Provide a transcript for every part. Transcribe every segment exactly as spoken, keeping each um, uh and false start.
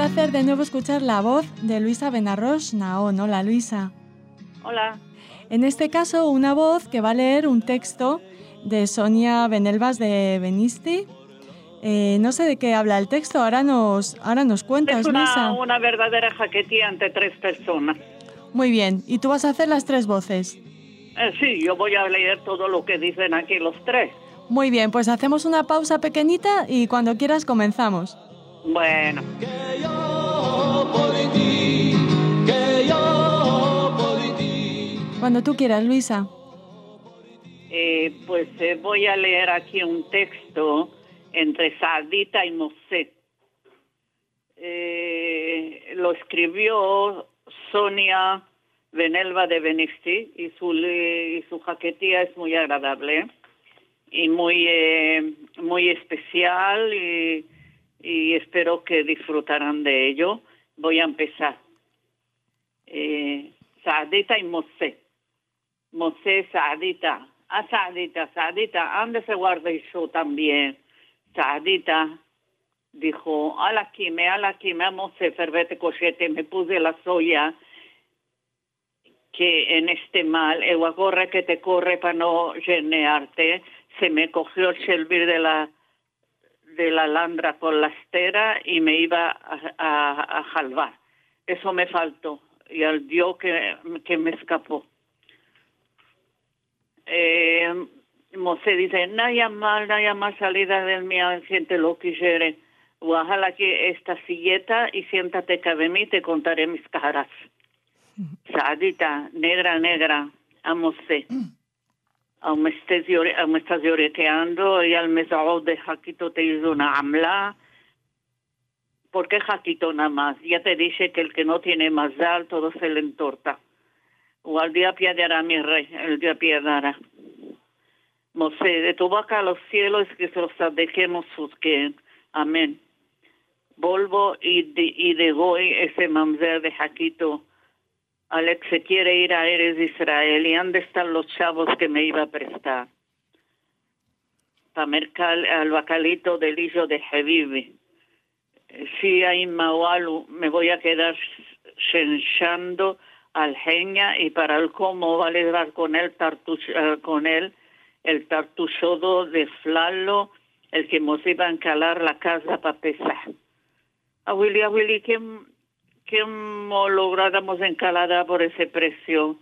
placer de nuevo escuchar la voz de Luisa Benarroch Nahón. Hola, Luisa. Hola. En este caso, una voz que va a leer un texto de Sonia Benelvas de Benisti. Eh, no sé de qué habla el texto, ahora nos, ahora nos cuentas, es una, Luisa. una verdadera jaquetía entre tres personas. Muy bien, y tú vas a hacer las tres voces. Eh, sí, yo voy a leer todo lo que dicen aquí los tres. Muy bien, pues hacemos una pausa pequeñita y cuando quieras comenzamos. Bueno. Que yo por ti, que yo por ti. Cuando tú quieras, Luisa. Eh, pues eh, voy a leer aquí un texto entre Saadita y Mosé. Eh, lo escribió Sonia Benelva de Benisti y su, y su jaquetía es muy agradable y muy, eh, muy especial y, y espero que disfrutarán de ello. Voy a empezar. Eh, Saadita y Mosé. Mosé, Saadita. Ah, Saadita, Saadita, ande se guarda yo también. Saadita dijo, ala quime, ala quime, Mosé, fervete cochete, me puse la soya que en este mal, el corre que te corre para no llenearte, se me cogió el servir de la de la landra por la estera y me iba a, a, a jalvar. Eso me faltó y al Dios que, que me escapó. Eh, Mosé dice, nada mal, nada más salida del mi gente lo quisiere. Ojalá que esta silleta y siéntate cabe mí, te contaré mis caras. Saadita, negra, negra, a Mosé. Aún me, estés llore, aún me estás lloreteando y al mesao de Jaquito te hizo una amla. ¿Por qué Jaquito nada más? Ya te dije que el que no tiene más dar, todo se le entorta. O al día piadará mi rey, el día piadará. Mosé, de tu boca a los cielos que se los dejemos que amén. Volvo y de, y de hoy ese mamzer de Jaquito. Alex se quiere ir a Eres Israel y ¿dónde están los chavos que me iba a prestar? Para mercar al bacalito del hijo de Hebibi. Si hay Mawalu me voy a quedar shenshando al Genia y para el cómo va a alegrar con él, tartuch, uh, con él el tartuchodo de Flalo, el que nos iba a encalar la casa para pesar. A Willy, a Willy, ¿qué, qué lográramos encalada por ese precio?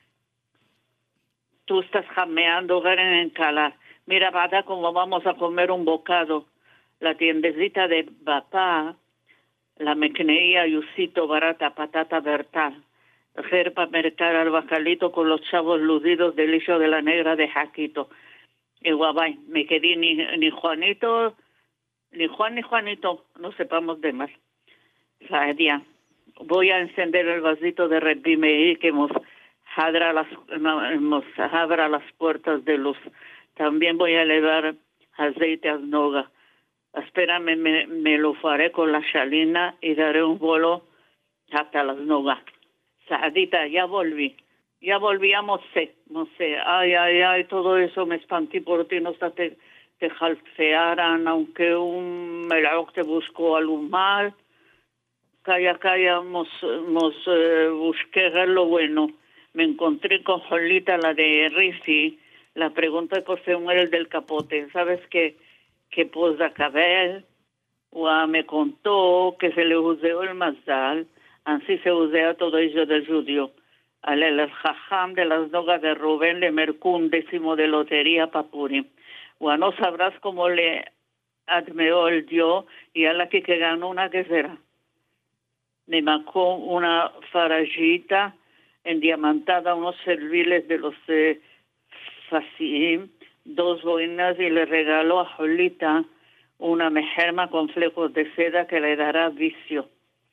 Tú estás jameando, ver en encalar. Mira, Bada, como vamos a comer un bocado. La tiendecita de papá, la mecneía Yusito barata, patata vertal. Para mercar al bacalito con los chavos ludidos del hijo de la negra de Jaquito. Y guabay, me quedé ni, ni Juanito, ni Juan ni Juanito, no sepamos de más. Saedía, voy a encender el vasito de Red Bimei que nos abra las, nos abra las puertas de luz. También voy a elevar aceite a noga. Espérame, me, me lo faré con la chalina y daré un vuelo hasta las nogas. Saadita, ya volví. Ya volví a Mosé. Mosé, ay, ay, ay, todo eso me espanté por ti, no está te, te jalfearan, aunque un melao te buscó algún mal. Calla, calla, mos, mos eh, busqué lo bueno. Me encontré con Jolita, la de Rifi. La pregunta por qué muere el del capote. ¿Sabes qué? Que pues de cabel, o me contó que se le useó el mazal. Así se usea todo ello del judío. Al el jajam de las nogas de Rubén le mercó un décimo de lotería papuri. O no sabrás cómo le admeó el Dios y a la que, que ganó una que será. Me marcó una farallita endiamantada, unos serviles de los eh, Fasim, dos boinas y le regaló a Jolita una mejerma con flecos de seda que le dará vicio.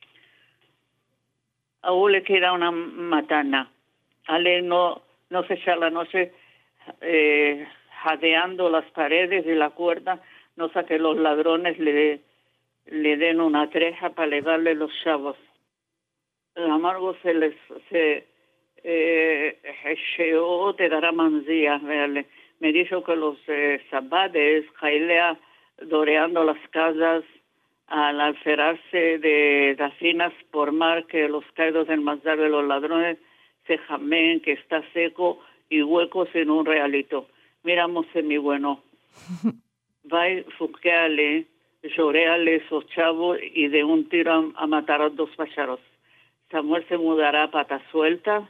Aún le queda una matana. Ale no, no se echa la noche eh, jadeando las paredes y la cuerda, no sea que los ladrones le, le den una treja para llevarle los chavos. El amargo se les se eh, te dará manzía. Verle. Me dijo que los eh, sabades, jailea doreando las casas al alferarse de dacinas por mar, que los caídos del Mazdar de los ladrones se jamén, que está seco y huecos en un realito. Miramos en mi bueno. Vai, fuqueale, lloréale esos chavos y de un tiro a, a matar a dos pájaros. Samuel se mudará a pata suelta.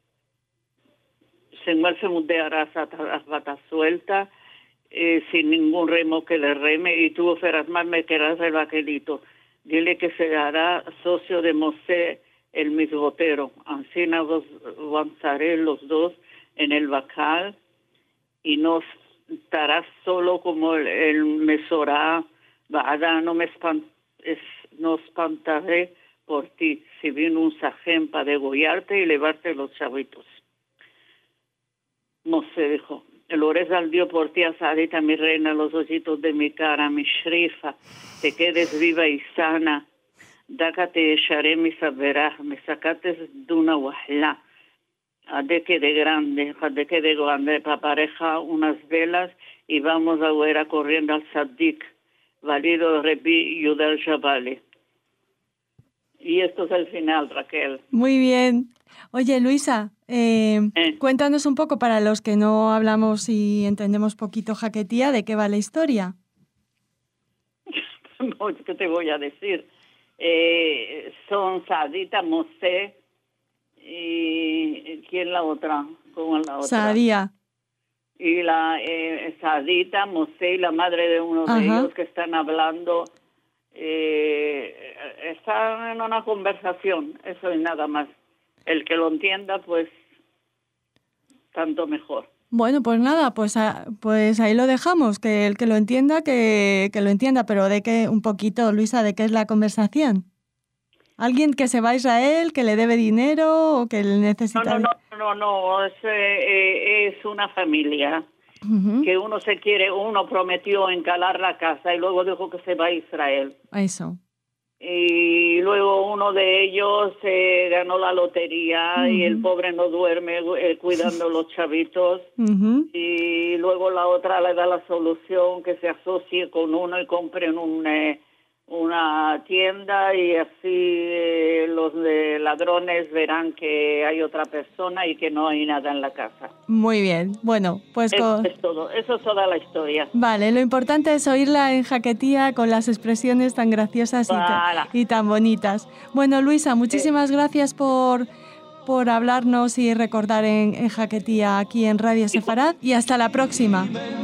Samuel se mudará a pata suelta. Eh, sin ningún remo que le reme, y tú, Ferasmar, me querrás el vaquerito. Dile que se hará socio de Mosé, el misbotero. Así nos avanzaré los dos en el bacal, y no estarás solo como el, el Mesorá. Vada, no me espant, es, no espantaré por ti, si vino un sajén para degollarte y llevarte los chavitos. Mosé dijo: el Orezal dio por ti, Asadita, mi reina, los ojitos de mi cara, mi shrifa, te quedes viva y sana. Daca te echaré mi saberá, me sacates de una wahla. De que de grande, de que de grande, para pareja unas velas y vamos a ver corriendo al Sadik, valido Rebi Yudal Shabali. Y esto es el final, Raquel. Muy bien. Oye, Luisa, eh, ¿Eh? cuéntanos un poco, para los que no hablamos y entendemos poquito jaquetía, ¿de qué va la historia? No, ¿qué te voy a decir? Eh, son Sadita, Mosé y ¿quién la otra? ¿Cómo es la otra? Sadía. Y la eh, Sadita, Mosé y la madre de uno Ajá. de ellos que están hablando, eh, están en una conversación, eso y nada más. El que lo entienda, pues, tanto mejor. Bueno, pues nada, pues, a- pues ahí lo dejamos, que el que lo entienda, que, que lo entienda, pero de qué, un poquito, Luisa, ¿de qué es la conversación? ¿Alguien que se va a Israel, que le debe dinero o que le No, necesita...? no, no, no, no, es, eh, es una familia Ujú. que uno se quiere, uno prometió encalar la casa y luego dijo que se va a Israel. Eso. Y luego uno de ellos eh, ganó la lotería y el Ujú. pobre no duerme eh, cuidando los chavitos. Ujú. Y luego la otra le da la solución, que se asocie con uno y compren un, eh, una tienda, y así eh, los de ladrones verán que hay otra persona y que no hay nada en la casa. Muy bien. Bueno, pues... Eso con... es todo, eso es toda la historia. Vale, lo importante es oírla en jaquetía con las expresiones tan graciosas y, ta- Voilà. y tan bonitas. Bueno, Luisa, muchísimas gracias por, por hablarnos y recordar en, en jaquetía aquí en Radio Sefarad, y hasta la próxima.